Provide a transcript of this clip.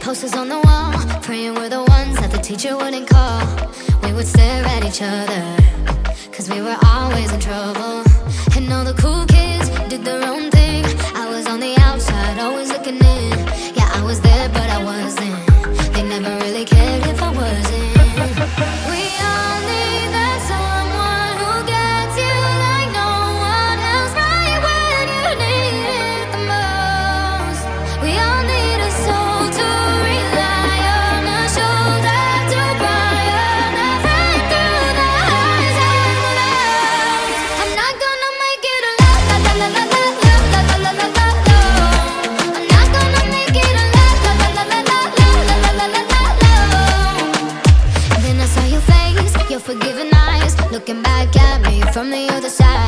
Posters on the wall, praying we're the ones that the teacher wouldn't call. We would stare at each other, cause we were always in trouble. And all the cool kids did their own thing. I was on the outside, always looking in. Yeah, I was there, but I wasn't. They never really cared if I wasn't. We all need that someone who gets you like no one else, right when you need it the most. We all need a soul to rely on, a shoulder to cry on, a friend through the highs and the lows. I'm not gonna make it alone, la la la la la la la la la la la. I'm not gonna make it alone, la la la la la la la la la la. Then I saw your face, your forgiving eyes, looking back at me from the other side.